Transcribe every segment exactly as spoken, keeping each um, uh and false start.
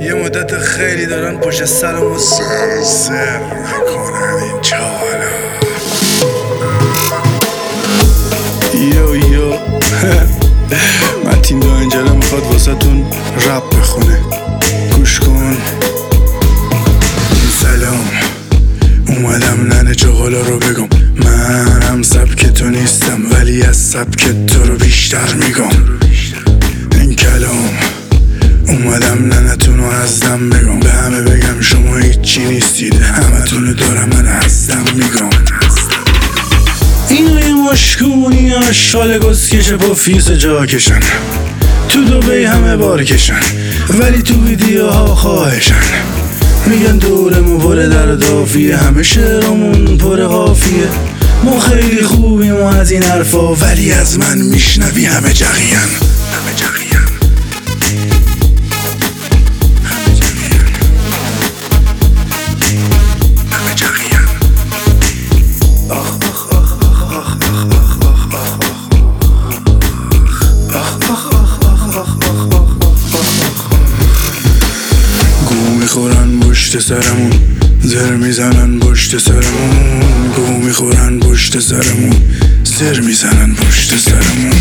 یه مدت خیلی دارن پشت سرمو سر سر میکنن این چالا. یو یو متین دانجلا میخواد واسه تون رپ بخونه، گوش کن. سلام، اومدم ننه چغالا رو بگم، منم سبک تو نیستم ولی از سبک تو رو بیشتر میگم. این کلام اومدم ننتون رو ازدم بگم، به همه بگم شما هیچی نیستید، همه تونو دارم من ازدم میگم. اینو یه مشکونی اشغال گسکش با فیس جا کشن، تو دوبی همه بار کشن ولی تو ویدیوها خواهشن. میگن دورمون پر در دافیه، همه شعرمون پر قافیه، ما خیلی خوبیم و از این حرفا، ولی از من میشنوی همه جغین، همه جغین. میخورن پشت سرمون، زر میزنن پشت سرمون، گو میخورن پشت سرمون، زر میزنن پشت سرمون.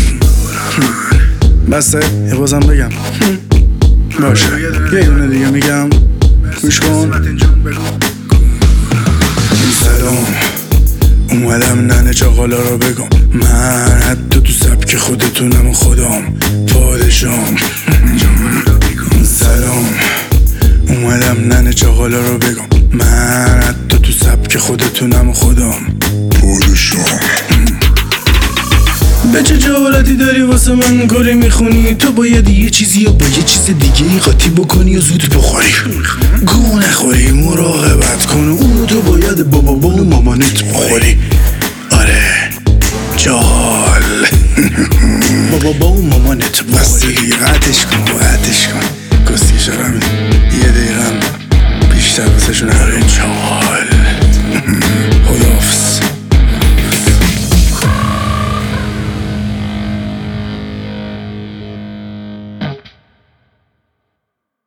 بسته یه بازم بگم باشه، یه دونه دیگه میگم گوش کن. سلام، اومدم ننه چغالا رو بگم، من حتی تو سبک خودتونم و خودم پادشام. سلام، اومدم ننه چغالا رو بگم، من حتی تو سبک خودتونم و خودم پادشام. به چه جوالتی داری واسه من کاری میخونی؟ تو باید یه چیزی یا با یه چیز دیگه ای قاطی بکنی و زود بخوری، گو نخوری، مراقبت کن، اونو تو باید با بابا و مامانت بخوری. آره جال با بابا و مامانت بخوری. بس دیگه قطعش کن، قطعش کن، کستی شرمی یه دقیقم بیشتر واسه شون. آره چال